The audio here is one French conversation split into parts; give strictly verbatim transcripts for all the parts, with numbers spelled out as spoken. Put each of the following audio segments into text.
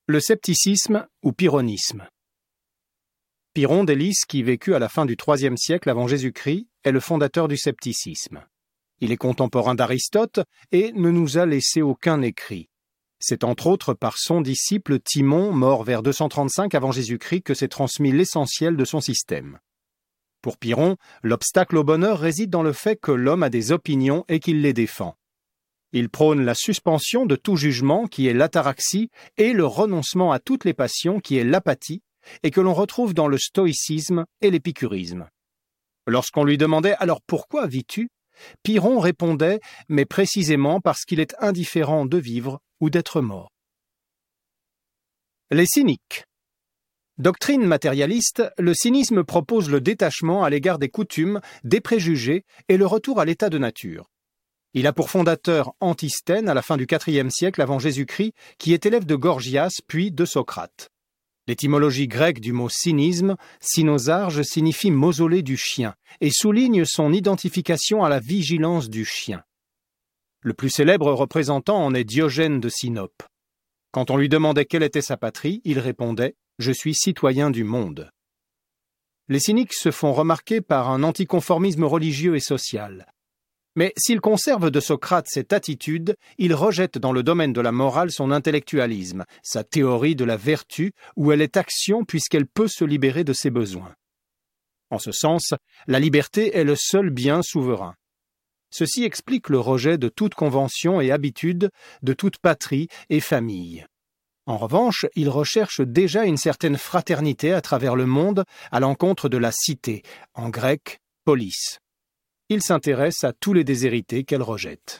Le scepticisme ou pyrrhonisme. Pyrrhon d'Élis, qui vécut à la fin du troisième siècle avant Jésus-Christ, est le fondateur du scepticisme. Il est contemporain d'Aristote et ne nous a laissé aucun écrit. C'est entre autres par son disciple Timon, mort vers deux cent trente-cinq avant Jésus-Christ, que s'est transmis l'essentiel de son système. Pour Pyrrhon, l'obstacle au bonheur réside dans le fait que l'homme a des opinions et qu'il les défend. Il prône la suspension de tout jugement, qui est l'ataraxie, et le renoncement à toutes les passions, qui est l'apathie, et que l'on retrouve dans le stoïcisme et l'épicurisme. Lorsqu'on lui demandait « Alors pourquoi vis-tu ?», Pyrrhon répondait « Mais précisément parce qu'il est indifférent de vivre ou d'être mort. » Les cyniques. Doctrine matérialiste, le cynisme propose le détachement à l'égard des coutumes, des préjugés et le retour à l'état de nature. Il a pour fondateur Antisthène à la fin du quatrième siècle avant Jésus-Christ, qui est élève de Gorgias puis de Socrate. L'étymologie grecque du mot cynisme, cynosarge, signifie mausolée du chien et souligne son identification à la vigilance du chien. Le plus célèbre représentant en est Diogène de Sinope. Quand on lui demandait quelle était sa patrie, il répondait « Je suis citoyen du monde ». Les cyniques se font remarquer par un anticonformisme religieux et social. Mais s'il conserve de Socrate cette attitude, il rejette dans le domaine de la morale son intellectualisme, sa théorie de la vertu, où elle est action puisqu'elle peut se libérer de ses besoins. En ce sens, la liberté est le seul bien souverain. Ceci explique le rejet de toute convention et habitude, de toute patrie et famille. En revanche, il recherche déjà une certaine fraternité à travers le monde à l'encontre de la cité, en grec « polis ». Il s'intéresse à tous les déshérités qu'elle rejette.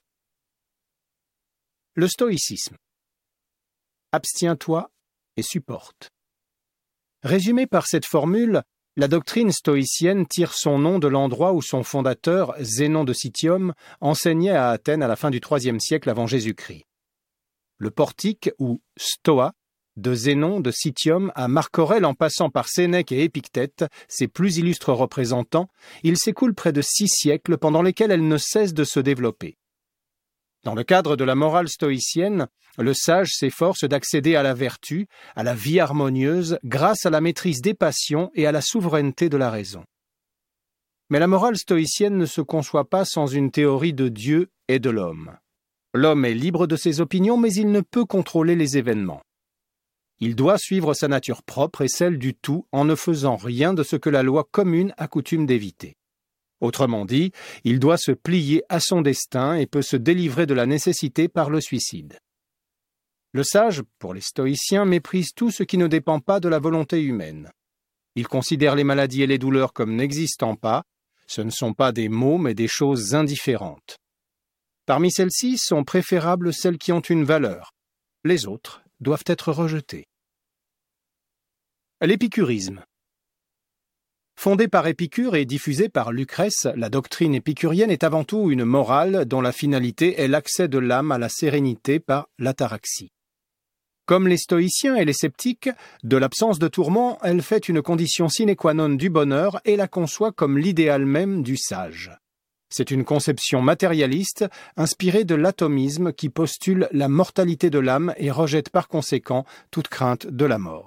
Le stoïcisme. Abstiens-toi et supporte. Résumé par cette formule, la doctrine stoïcienne tire son nom de l'endroit où son fondateur, Zénon de Citium, enseignait à Athènes à la fin du troisième siècle avant Jésus-Christ. Le portique, ou stoa, de Zénon de Citium à Marc Aurèle en passant par Sénèque et Épictète, ses plus illustres représentants, il s'écoule près de six siècles pendant lesquels elle ne cesse de se développer. Dans le cadre de la morale stoïcienne, le sage s'efforce d'accéder à la vertu, à la vie harmonieuse, grâce à la maîtrise des passions et à la souveraineté de la raison. Mais la morale stoïcienne ne se conçoit pas sans une théorie de Dieu et de l'homme. L'homme est libre de ses opinions, mais il ne peut contrôler les événements. Il doit suivre sa nature propre et celle du tout en ne faisant rien de ce que la loi commune a coutume d'éviter. Autrement dit, il doit se plier à son destin et peut se délivrer de la nécessité par le suicide. Le sage, pour les stoïciens, méprise tout ce qui ne dépend pas de la volonté humaine. Il considère les maladies et les douleurs comme n'existant pas, ce ne sont pas des maux mais des choses indifférentes. Parmi celles-ci sont préférables celles qui ont une valeur. Les autres doivent être rejetées. L'épicurisme. Fondée par Épicure et diffusée par Lucrèce, la doctrine épicurienne est avant tout une morale dont la finalité est l'accès de l'âme à la sérénité par l'ataraxie. Comme les stoïciens et les sceptiques, de l'absence de tourment, elle fait une condition sine qua non du bonheur et la conçoit comme l'idéal même du sage. C'est une conception matérialiste inspirée de l'atomisme qui postule la mortalité de l'âme et rejette par conséquent toute crainte de la mort.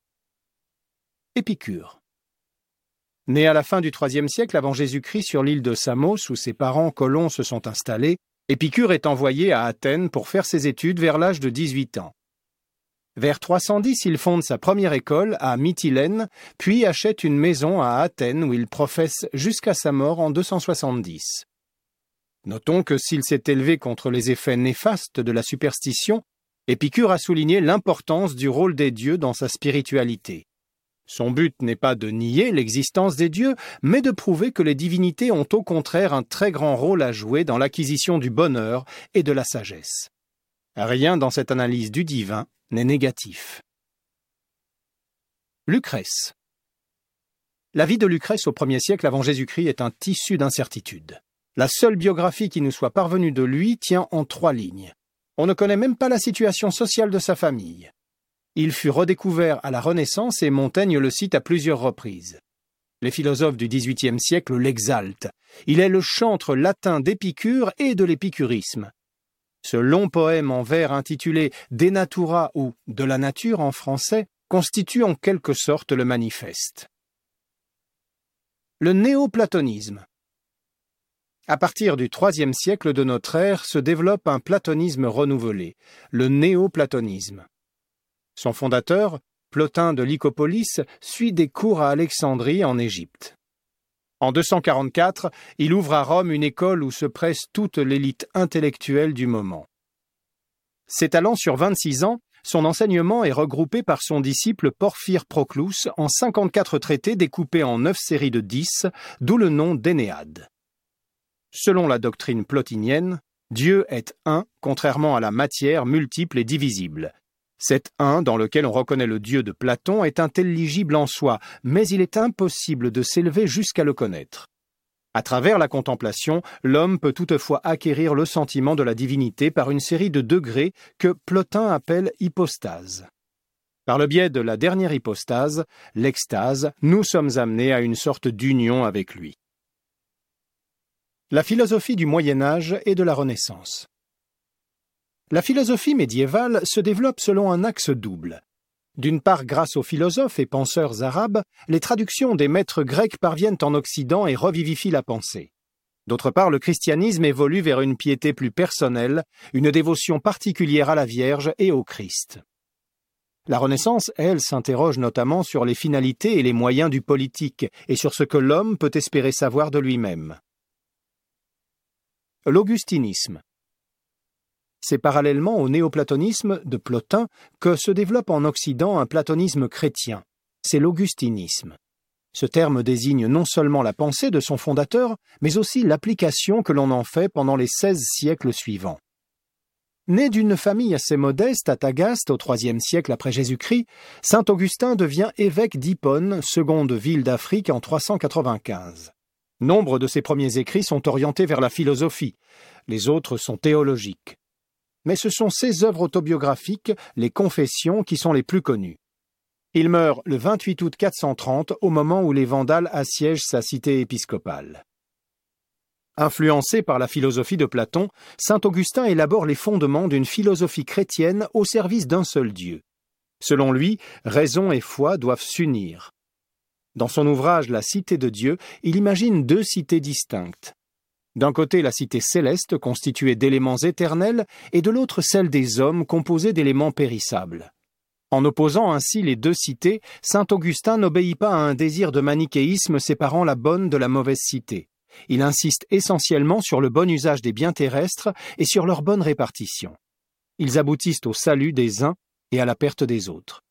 Épicure. Né à la fin du troisième siècle avant Jésus-Christ sur l'île de Samos où ses parents colons se sont installés, Épicure est envoyé à Athènes pour faire ses études vers l'âge de dix-huit ans. Vers trois cent dix, il fonde sa première école à Mytilène, puis achète une maison à Athènes où il professe jusqu'à sa mort en deux cent soixante-dix. Notons que s'il s'est élevé contre les effets néfastes de la superstition, Épicure a souligné l'importance du rôle des dieux dans sa spiritualité. Son but n'est pas de nier l'existence des dieux, mais de prouver que les divinités ont au contraire un très grand rôle à jouer dans l'acquisition du bonheur et de la sagesse. Rien dans cette analyse du divin n'est négatif. Lucrèce. La vie de Lucrèce au premier siècle avant Jésus-Christ est un tissu d'incertitudes. La seule biographie qui nous soit parvenue de lui tient en trois lignes. On ne connaît même pas la situation sociale de sa famille. Il fut redécouvert à la Renaissance et Montaigne le cite à plusieurs reprises. Les philosophes du dix-huitième siècle l'exaltent. Il est le chantre latin d'Épicure et de l'épicurisme. Ce long poème en vers intitulé « De Natura » ou « De la nature » en français constitue en quelque sorte le manifeste. Le néoplatonisme. À partir du troisième siècle de notre ère se développe un platonisme renouvelé, le néoplatonisme. Son fondateur, Plotin de Lycopolis, suit des cours à Alexandrie en Égypte. En deux cent quarante-quatre, il ouvre à Rome une école où se presse toute l'élite intellectuelle du moment. S'étalant sur vingt-six ans, son enseignement est regroupé par son disciple Porphyre Proclus en cinquante-quatre traités découpés en neuf séries de dix, d'où le nom d'Énéade. Selon la doctrine plotinienne, Dieu est un, contrairement à la matière multiple et divisible. Cet un, dans lequel on reconnaît le Dieu de Platon, est intelligible en soi, mais il est impossible de s'élever jusqu'à le connaître. À travers la contemplation, l'homme peut toutefois acquérir le sentiment de la divinité par une série de degrés que Plotin appelle hypostases. Par le biais de la dernière hypostase, l'extase, nous sommes amenés à une sorte d'union avec lui. La philosophie du Moyen Âge et de la Renaissance. La philosophie médiévale se développe selon un axe double. D'une part, grâce aux philosophes et penseurs arabes, les traductions des maîtres grecs parviennent en Occident et revivifient la pensée. D'autre part, le christianisme évolue vers une piété plus personnelle, une dévotion particulière à la Vierge et au Christ. La Renaissance, elle, s'interroge notamment sur les finalités et les moyens du politique et sur ce que l'homme peut espérer savoir de lui-même. L'augustinisme. C'est parallèlement au néoplatonisme de Plotin que se développe en Occident un platonisme chrétien. C'est l'augustinisme. Ce terme désigne non seulement la pensée de son fondateur, mais aussi l'application que l'on en fait pendant les seize siècles suivants. Né d'une famille assez modeste à Tagaste au troisième siècle après Jésus-Christ, saint Augustin devient évêque d'Hippone, seconde ville d'Afrique, en trois cent quatre-vingt-quinze. Nombre de ses premiers écrits sont orientés vers la philosophie, les autres sont théologiques. Mais ce sont ses œuvres autobiographiques, les Confessions, qui sont les plus connues. Il meurt le vingt-huit août quatre cent trente, au moment où les Vandales assiègent sa cité épiscopale. Influencé par la philosophie de Platon, saint Augustin élabore les fondements d'une philosophie chrétienne au service d'un seul Dieu. Selon lui, raison et foi doivent s'unir. Dans son ouvrage « La cité de Dieu », il imagine deux cités distinctes. D'un côté, la cité céleste, constituée d'éléments éternels, et de l'autre, celle des hommes, composée d'éléments périssables. En opposant ainsi les deux cités, saint Augustin n'obéit pas à un désir de manichéisme séparant la bonne de la mauvaise cité. Il insiste essentiellement sur le bon usage des biens terrestres et sur leur bonne répartition. Ils aboutissent au salut des uns et à la perte des autres.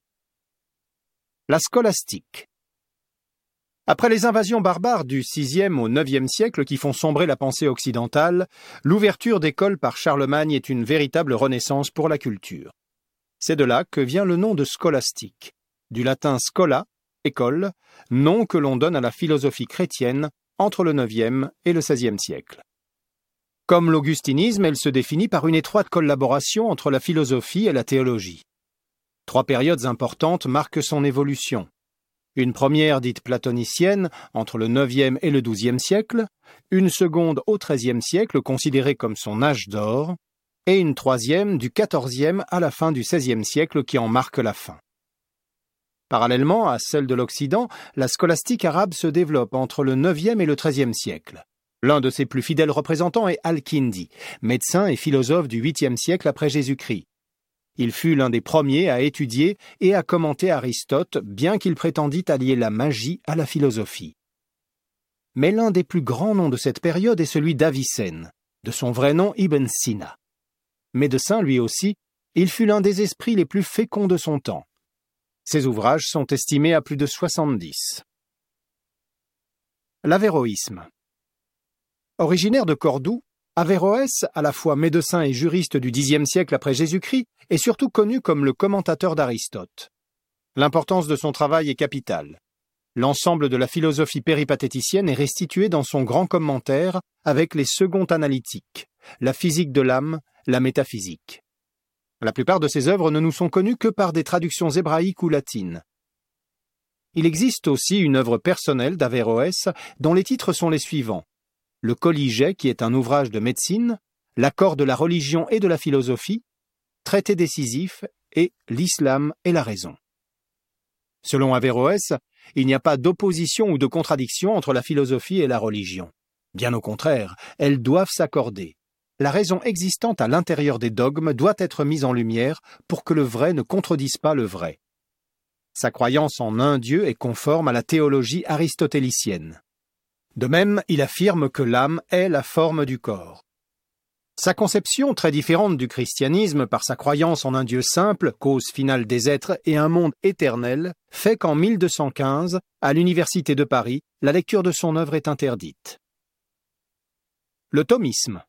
La scolastique. Après les invasions barbares du sixième au neuvième siècle qui font sombrer la pensée occidentale, l'ouverture d'écoles par Charlemagne est une véritable renaissance pour la culture. C'est de là que vient le nom de scolastique, du latin scola, école, nom que l'on donne à la philosophie chrétienne entre le neuvième et le seizième siècle. Comme l'augustinisme, elle se définit par une étroite collaboration entre la philosophie et la théologie. Trois périodes importantes marquent son évolution. Une première dite platonicienne, entre le neuvième et le douzième siècle, une seconde au treizième siècle, considérée comme son âge d'or, et une troisième du quatorzième à la fin du seizième siècle qui en marque la fin. Parallèlement à celle de l'Occident, la scolastique arabe se développe entre le neuvième et le treizième siècle. L'un de ses plus fidèles représentants est Al-Kindi, médecin et philosophe du huitième siècle après Jésus-Christ. Il fut l'un des premiers à étudier et à commenter Aristote, bien qu'il prétendît allier la magie à la philosophie. Mais l'un des plus grands noms de cette période est celui d'Avicenne, de son vrai nom Ibn Sina. Médecin lui aussi, il fut l'un des esprits les plus féconds de son temps. Ses ouvrages sont estimés à plus de soixante-dix. L'Averroïsme. Originaire de Cordoue, Averroès, à la fois médecin et juriste du dixième siècle après Jésus-Christ, est surtout connu comme le commentateur d'Aristote. L'importance de son travail est capitale. L'ensemble de la philosophie péripatéticienne est restitué dans son grand commentaire avec les secondes analytiques, la physique de l'âme, la métaphysique. La plupart de ses œuvres ne nous sont connues que par des traductions hébraïques ou latines. Il existe aussi une œuvre personnelle d'Averroès dont les titres sont les suivants. Le Colliget, qui est un ouvrage de médecine, l'accord de la religion et de la philosophie, traité décisif et l'islam et la raison. Selon Averroès, il n'y a pas d'opposition ou de contradiction entre la philosophie et la religion. Bien au contraire, elles doivent s'accorder. La raison existante à l'intérieur des dogmes doit être mise en lumière pour que le vrai ne contredise pas le vrai. Sa croyance en un Dieu est conforme à la théologie aristotélicienne. De même, il affirme que l'âme est la forme du corps. Sa conception, très différente du christianisme par sa croyance en un Dieu simple, cause finale des êtres et un monde éternel, fait qu'en mille deux cent quinze, à l'Université de Paris, la lecture de son œuvre est interdite. Le thomisme.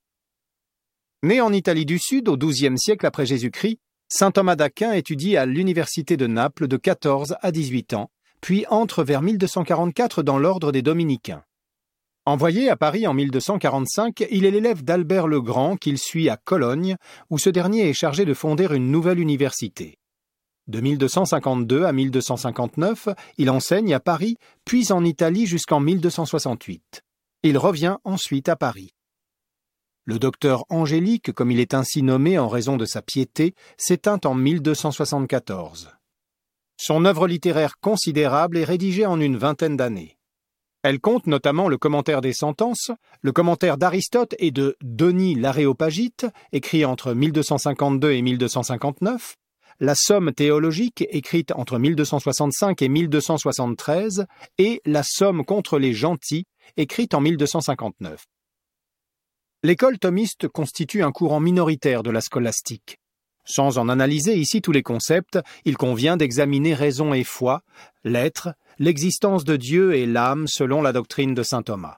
Né en Italie du Sud au douzième siècle après Jésus-Christ, saint Thomas d'Aquin étudie à l'Université de Naples de quatorze à dix-huit ans, puis entre vers mille deux cent quarante-quatre dans l'ordre des Dominicains. Envoyé à Paris en mille deux cent quarante-cinq, il est l'élève d'Albert le Grand qu'il suit à Cologne, où ce dernier est chargé de fonder une nouvelle université. De mille deux cent cinquante-deux à mille deux cent cinquante-neuf, il enseigne à Paris, puis en Italie jusqu'en mille deux cent soixante-huit. Il revient ensuite à Paris. Le docteur Angélique, comme il est ainsi nommé en raison de sa piété, s'éteint en mille deux cent soixante-quatorze. Son œuvre littéraire considérable est rédigée en une vingtaine d'années. Elle compte notamment le commentaire des sentences, le commentaire d'Aristote et de Denis l'Aréopagite, écrit entre mille deux cent cinquante-deux et mille deux cent cinquante-neuf, la Somme théologique, écrite entre mille deux cent soixante-cinq et mille deux cent soixante-treize, et la Somme contre les gentils, écrite en mille deux cent cinquante-neuf. L'école thomiste constitue un courant minoritaire de la scolastique. Sans en analyser ici tous les concepts, il convient d'examiner raison et foi, l'être, l'existence de Dieu et l'âme selon la doctrine de saint Thomas.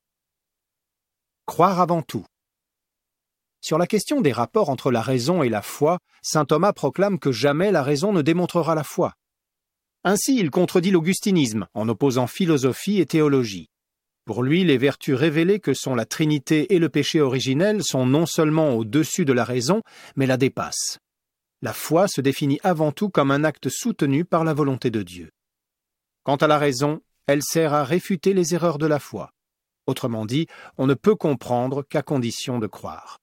Croire avant tout. Sur la question des rapports entre la raison et la foi, saint Thomas proclame que jamais la raison ne démontrera la foi. Ainsi, il contredit l'augustinisme en opposant philosophie et théologie. Pour lui, les vertus révélées que sont la Trinité et le péché originel sont non seulement au-dessus de la raison, mais la dépassent. La foi se définit avant tout comme un acte soutenu par la volonté de Dieu. Quant à la raison, elle sert à réfuter les erreurs de la foi. Autrement dit, on ne peut comprendre qu'à condition de croire.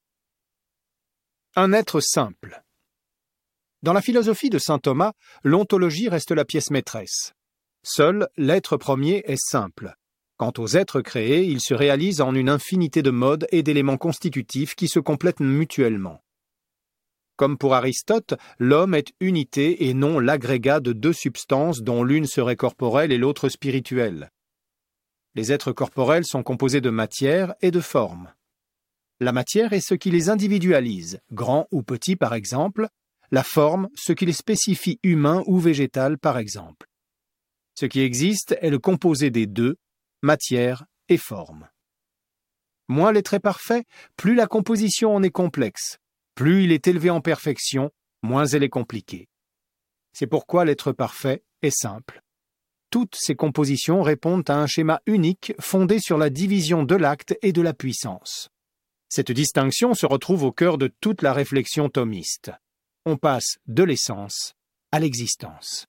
Un être simple. Dans la philosophie de saint Thomas, l'ontologie reste la pièce maîtresse. Seul l'être premier est simple. Quant aux êtres créés, ils se réalisent en une infinité de modes et d'éléments constitutifs qui se complètent mutuellement. Comme pour Aristote, l'homme est unité et non l'agrégat de deux substances dont l'une serait corporelle et l'autre spirituelle. Les êtres corporels sont composés de matière et de forme. La matière est ce qui les individualise, grand ou petit par exemple, la forme ce qui les spécifie humain ou végétal par exemple. Ce qui existe est le composé des deux, matière et forme. Moins l'être est parfait, plus la composition en est complexe. Plus il est élevé en perfection, moins elle est compliquée. C'est pourquoi l'être parfait est simple. Toutes ces compositions répondent à un schéma unique fondé sur la division de l'acte et de la puissance. Cette distinction se retrouve au cœur de toute la réflexion thomiste. On passe de l'essence à l'existence.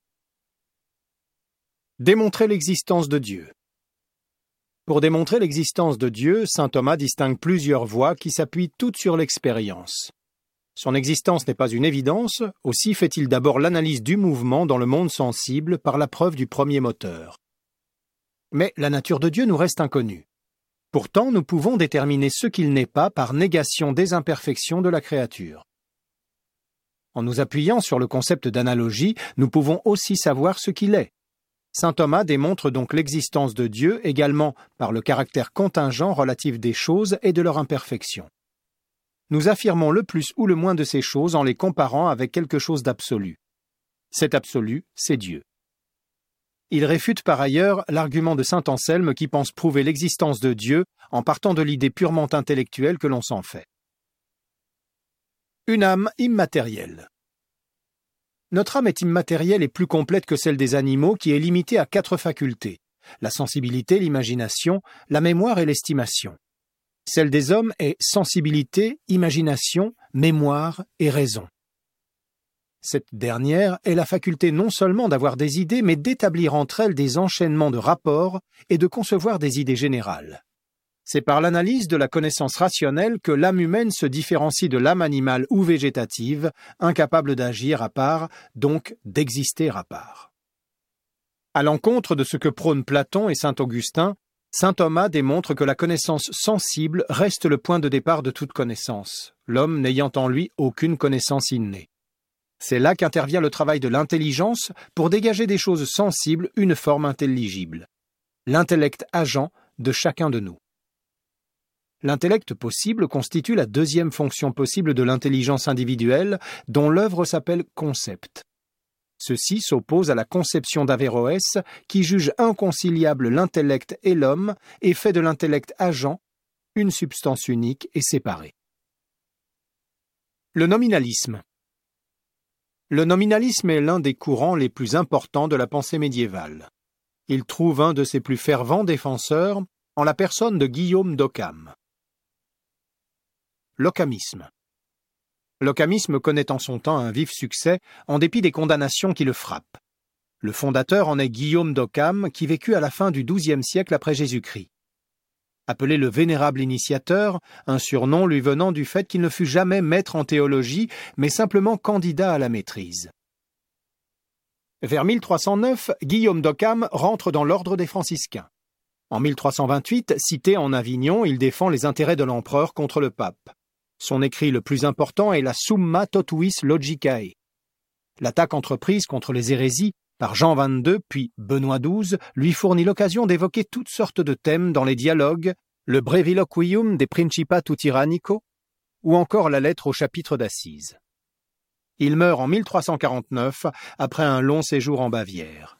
Démontrer l'existence de Dieu. Pour démontrer l'existence de Dieu, saint Thomas distingue plusieurs voies qui s'appuient toutes sur l'expérience. Son existence n'est pas une évidence, aussi fait-il d'abord l'analyse du mouvement dans le monde sensible par la preuve du premier moteur. Mais la nature de Dieu nous reste inconnue. Pourtant, nous pouvons déterminer ce qu'il n'est pas par négation des imperfections de la créature. En nous appuyant sur le concept d'analogie, nous pouvons aussi savoir ce qu'il est. Saint Thomas démontre donc l'existence de Dieu également par le caractère contingent relatif des choses et de leur imperfection. Nous affirmons le plus ou le moins de ces choses en les comparant avec quelque chose d'absolu. Cet absolu, c'est Dieu. Il réfute par ailleurs l'argument de saint Anselme qui pense prouver l'existence de Dieu en partant de l'idée purement intellectuelle que l'on s'en fait. Une âme immatérielle. Notre âme est immatérielle et plus complète que celle des animaux qui est limitée à quatre facultés, la sensibilité, l'imagination, la mémoire et l'estimation. Celle des hommes est sensibilité, imagination, mémoire et raison. Cette dernière est la faculté non seulement d'avoir des idées, mais d'établir entre elles des enchaînements de rapports et de concevoir des idées générales. C'est par l'analyse de la connaissance rationnelle que l'âme humaine se différencie de l'âme animale ou végétative, incapable d'agir à part, donc d'exister à part. À l'encontre de ce que prônent Platon et saint Augustin, saint Thomas démontre que la connaissance sensible reste le point de départ de toute connaissance, l'homme n'ayant en lui aucune connaissance innée. C'est là qu'intervient le travail de l'intelligence pour dégager des choses sensibles une forme intelligible. L'intellect agent de chacun de nous. L'intellect possible constitue la deuxième fonction possible de l'intelligence individuelle, dont l'œuvre s'appelle concept. Ceci s'oppose à la conception d'Averroès, qui juge inconciliable l'intellect et l'homme et fait de l'intellect agent une substance unique et séparée. Le nominalisme. Le nominalisme est l'un des courants les plus importants de la pensée médiévale. Il trouve un de ses plus fervents défenseurs en la personne de Guillaume d'Occam. L'occamisme. L'occamisme connaît en son temps un vif succès en dépit des condamnations qui le frappent. Le fondateur en est Guillaume d'Occam qui vécut à la fin du douzième siècle après Jésus-Christ. Appelé le Vénérable Initiateur, un surnom lui venant du fait qu'il ne fut jamais maître en théologie, mais simplement candidat à la maîtrise. Vers mille trois cent neuf, Guillaume d'Occam rentre dans l'ordre des franciscains. En mille trois cent vingt-huit, cité en Avignon, il défend les intérêts de l'empereur contre le pape. Son écrit le plus important est la Summa Totuis Logicae. L'attaque entreprise contre les hérésies par Jean vingt-deux puis Benoît douze lui fournit l'occasion d'évoquer toutes sortes de thèmes dans les dialogues, le Breviloquium de Principatu Tyrannico ou encore la lettre au chapitre d'Assise. Il meurt en mille trois cent quarante-neuf après un long séjour en Bavière.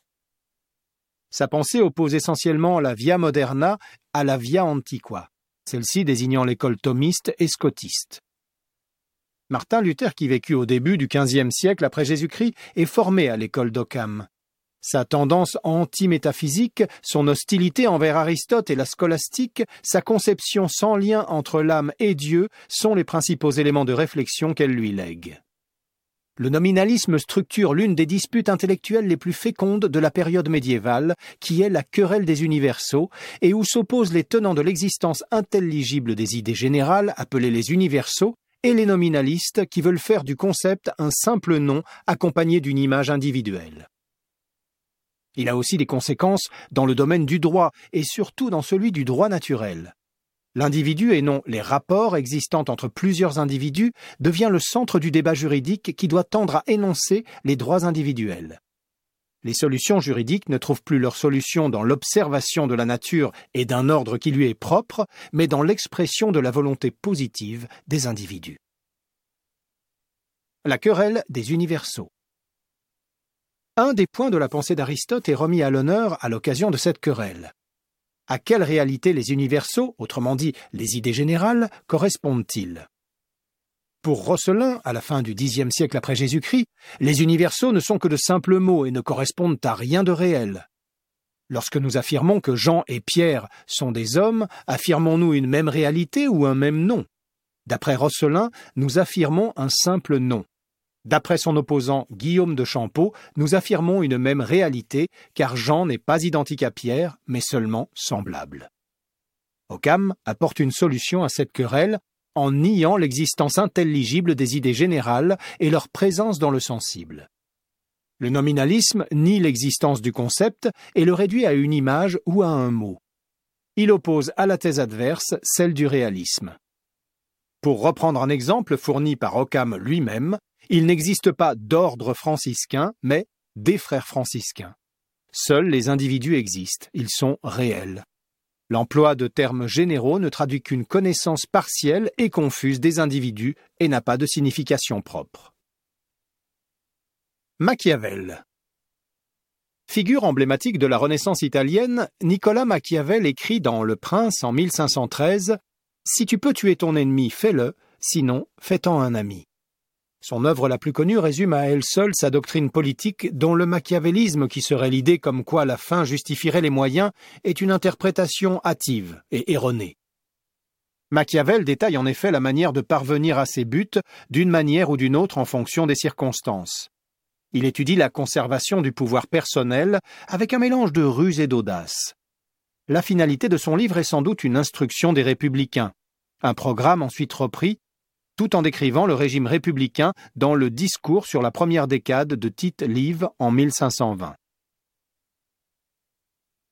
Sa pensée oppose essentiellement la Via Moderna à la Via Antiqua, celle-ci désignant l'école thomiste et scotiste. Martin Luther, qui vécut au début du quinzième siècle après Jésus-Christ, est formé à l'école d'Occam. Sa tendance anti-métaphysique, son hostilité envers Aristote et la scolastique, sa conception sans lien entre l'âme et Dieu sont les principaux éléments de réflexion qu'elle lui lègue. Le nominalisme structure l'une des disputes intellectuelles les plus fécondes de la période médiévale, qui est la querelle des universaux, et où s'opposent les tenants de l'existence intelligible des idées générales, appelées les universaux, et les nominalistes qui veulent faire du concept un simple nom accompagné d'une image individuelle. Il a aussi des conséquences dans le domaine du droit, et surtout dans celui du droit naturel. L'individu et non les rapports existant entre plusieurs individus devient le centre du débat juridique qui doit tendre à énoncer les droits individuels. Les solutions juridiques ne trouvent plus leur solution dans l'observation de la nature et d'un ordre qui lui est propre, mais dans l'expression de la volonté positive des individus. La querelle des universaux. Un des points de la pensée d'Aristote est remis à l'honneur à l'occasion de cette querelle. À quelle réalité les universaux, autrement dit les idées générales, correspondent-ils? Pour Rosselin, à la fin du dixième siècle après Jésus-Christ, les universaux ne sont que de simples mots et ne correspondent à rien de réel. Lorsque nous affirmons que Jean et Pierre sont des hommes, affirmons-nous une même réalité ou un même nom? D'après Rosselin, nous affirmons un simple nom. D'après son opposant Guillaume de Champeau, nous affirmons une même réalité, car Jean n'est pas identique à Pierre, mais seulement semblable. Occam apporte une solution à cette querelle en niant l'existence intelligible des idées générales et leur présence dans le sensible. Le nominalisme nie l'existence du concept et le réduit à une image ou à un mot. Il oppose à la thèse adverse celle du réalisme. Pour reprendre un exemple fourni par Occam lui-même, il n'existe pas d'ordre franciscain, mais des frères franciscains. Seuls les individus existent, ils sont réels. L'emploi de termes généraux ne traduit qu'une connaissance partielle et confuse des individus et n'a pas de signification propre. Machiavel. Figure emblématique de la Renaissance italienne, Nicolas Machiavel écrit dans Le Prince en mille cinq cent treize « Si tu peux tuer ton ennemi, fais-le, sinon fais-t'en un ami ». Son œuvre la plus connue résume à elle seule sa doctrine politique dont le machiavélisme, qui serait l'idée comme quoi la fin justifierait les moyens, est une interprétation hâtive et erronée. Machiavel détaille en effet la manière de parvenir à ses buts d'une manière ou d'une autre en fonction des circonstances. Il étudie la conservation du pouvoir personnel avec un mélange de ruse et d'audace. La finalité de son livre est sans doute une instruction des républicains, un programme ensuite repris, tout en décrivant le régime républicain dans le discours sur la première décade de Tite-Live en mille cinq cent vingt.